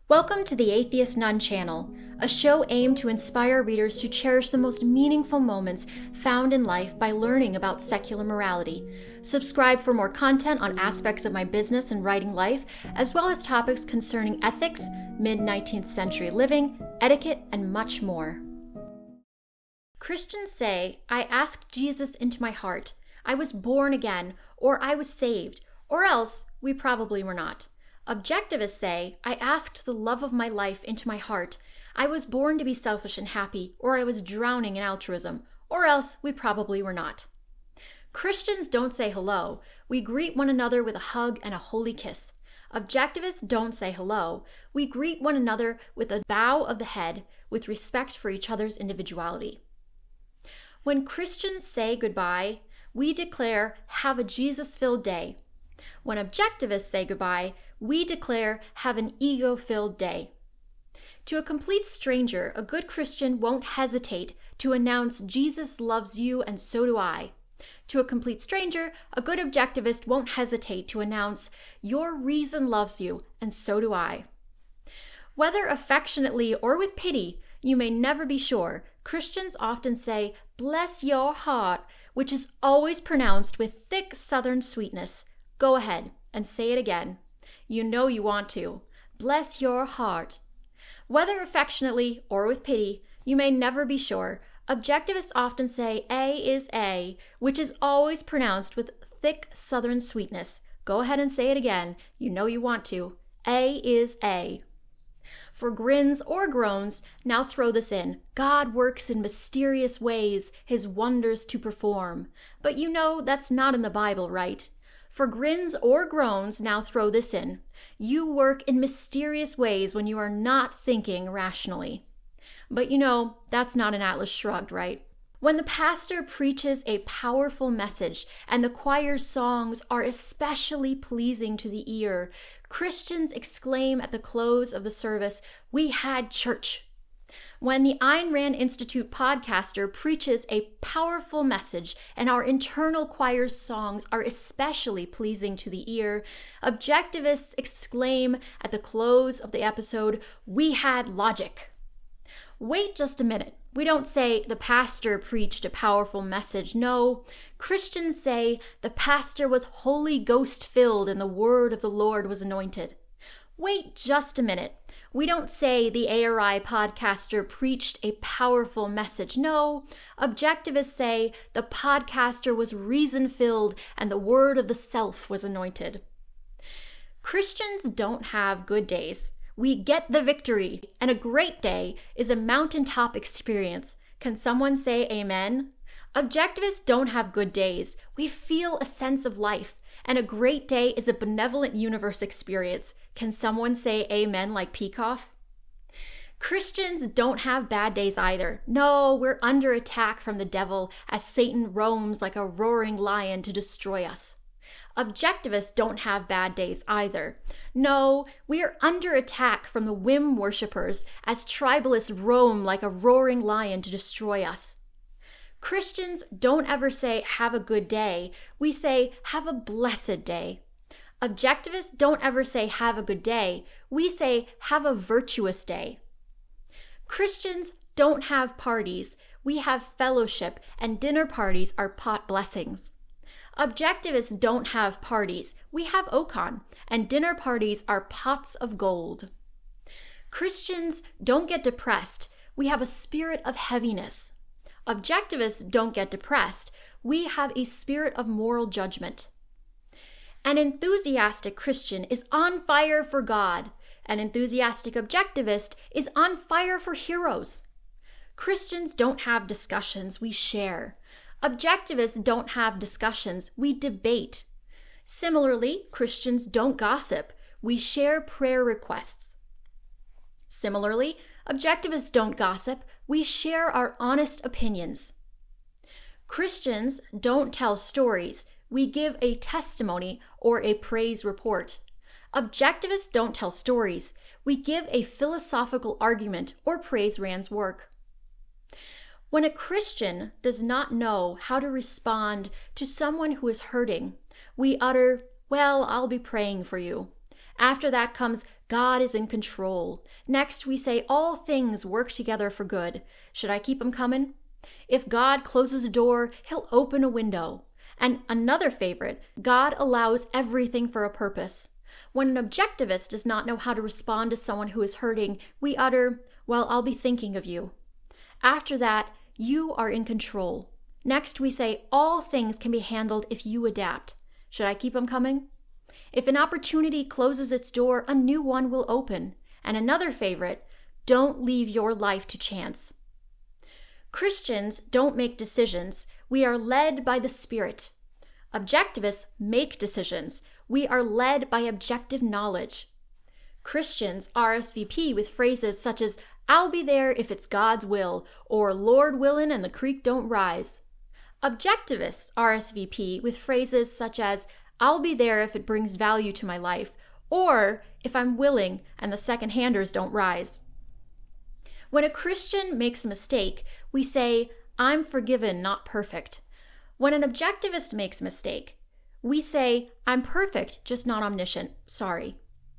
Welcome to the Atheist Nun channel, a show aimed to inspire readers to cherish the most meaningful moments found in life by learning about secular morality. Subscribe for more content on aspects of my business and writing life, as well as topics concerning ethics, mid-19th century living, etiquette, and much more. Christians say, I asked Jesus into my heart, I was born again, or I was saved, or else we probably were not. Objectivists say, I asked the love of my life into my heart. I was born to be selfish and happy, or I was drowning in altruism, or else we probably were not. Christians don't say hello. We greet one another with a hug and a holy kiss. Objectivists don't say hello. We greet one another with a bow of the head, with respect for each other's individuality. When Christians say goodbye, we declare, have a Jesus-filled day. When objectivists say goodbye, we declare, have an ego-filled day. To a complete stranger, a good Christian won't hesitate to announce, Jesus loves you and so do I. To a complete stranger, a good objectivist won't hesitate to announce, your reason loves you and so do I. Whether affectionately or with pity, you may never be sure, Christians often say, bless your heart, which is always pronounced with thick southern sweetness. Go ahead and say it again. You know you want to. Bless your heart. Whether affectionately or with pity, you may never be sure. Objectivists often say A is A, which is always pronounced with thick southern sweetness. Go ahead and say it again. You know you want to. A is A. For grins or groans, now throw this in. God works in mysterious ways, his wonders to perform. But you know that's not in the Bible, right? For grins or groans, now throw this in. You work in mysterious ways when you are not thinking rationally. But you know, that's not an Atlas Shrugged, right? When the pastor preaches a powerful message and the choir's songs are especially pleasing to the ear, Christians exclaim at the close of the service, we had church. When the Ayn Rand Institute podcaster preaches a powerful message and our internal choir's songs are especially pleasing to the ear, objectivists exclaim at the close of the episode, we had logic. Wait just a minute. We don't say the pastor preached a powerful message. No, Christians say the pastor was Holy Ghost filled and the word of the Lord was anointed. Wait just a minute. We don't say the ARI podcaster preached a powerful message. No, objectivists say the podcaster was reason-filled and the word of the self was anointed. Christians don't have good days. We get the victory, and a great day is a mountaintop experience. Can someone say amen? Objectivists don't have good days. We feel a sense of life, and a great day is a benevolent universe experience. Can someone say amen like Peikoff? Christians don't have bad days either. No, we're under attack from the devil as Satan roams like a roaring lion to destroy us. Objectivists don't have bad days either. No, we are under attack from the whim worshippers as tribalists roam like a roaring lion to destroy us. Christians don't ever say, have a good day. We say, have a blessed day. Objectivists don't ever say, have a good day. We say, have a virtuous day. Christians don't have parties. We have fellowship, and dinner parties are pot blessings. Objectivists don't have parties. We have Ocon, and dinner parties are pots of gold. Christians don't get depressed. We have a spirit of heaviness. Objectivists don't get depressed. We have a spirit of moral judgment. An enthusiastic Christian is on fire for God. An enthusiastic objectivist is on fire for heroes. Christians don't have discussions. We share. Objectivists don't have discussions. We debate. Similarly, Christians don't gossip. We share prayer requests. Similarly, objectivists don't gossip. We share our honest opinions. Christians don't tell stories. We give a testimony or a praise report. Objectivists don't tell stories. We give a philosophical argument or praise Rand's work. When a Christian does not know how to respond to someone who is hurting, we utter, well, I'll be praying for you. After that comes, God is in control. Next, we say all things work together for good. Should I keep them coming? If God closes a door, he'll open a window. And another favorite, God allows everything for a purpose. When an objectivist does not know how to respond to someone who is hurting, we utter, well, I'll be thinking of you. After that, you are in control. Next, we say all things can be handled if you adapt. Should I keep them coming? If an opportunity closes its door, a new one will open. And another favorite, don't leave your life to chance. Christians don't make decisions. We are led by the Spirit. Objectivists make decisions. We are led by objective knowledge. Christians RSVP with phrases such as, I'll be there if it's God's will, or Lord willin' and the creek don't rise. Objectivists RSVP with phrases such as, I'll be there if it brings value to my life, or if I'm willing and the second-handers don't rise. When a Christian makes a mistake, we say, I'm forgiven, not perfect. When an objectivist makes a mistake, we say, I'm perfect, just not omniscient. Sorry.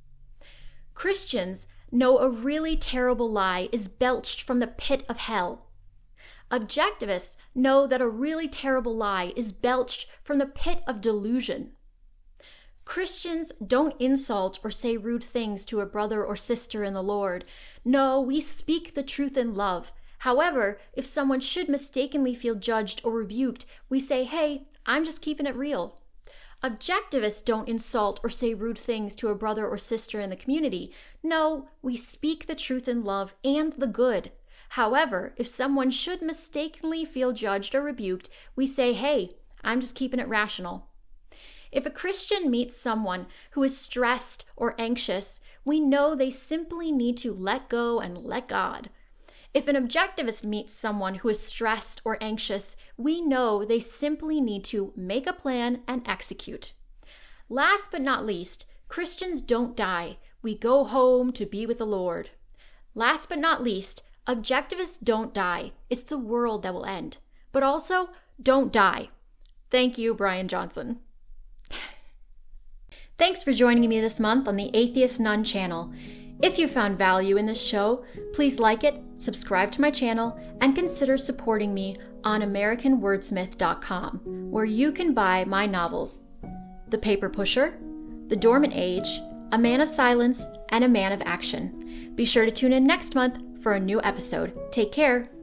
Christians know a really terrible lie is belched from the pit of hell. Objectivists know that a really terrible lie is belched from the pit of delusion. Christians don't insult or say rude things to a brother or sister in the Lord. No, we speak the truth in love. However, if someone should mistakenly feel judged or rebuked, we say, hey, I'm just keeping it real. Objectivists don't insult or say rude things to a brother or sister in the community. No, we speak the truth in love and the good. However, if someone should mistakenly feel judged or rebuked, we say, hey, I'm just keeping it rational. If a Christian meets someone who is stressed or anxious, we know they simply need to let go and let God. If an objectivist meets someone who is stressed or anxious, we know they simply need to make a plan and execute. Last but not least, Christians don't die. We go home to be with the Lord. Last but not least, objectivists don't die. It's the world that will end. But also, don't die. Thank you, Brian Johnson. Thanks for joining me this month on the Atheist Nun channel. If you found value in this show, please like it, subscribe to my channel, and consider supporting me on AmericanWordsmith.com, where you can buy my novels, The Paper Pusher, The Dormant Age, A Man of Silence, and A Man of Action. Be sure to tune in next month for a new episode. Take care.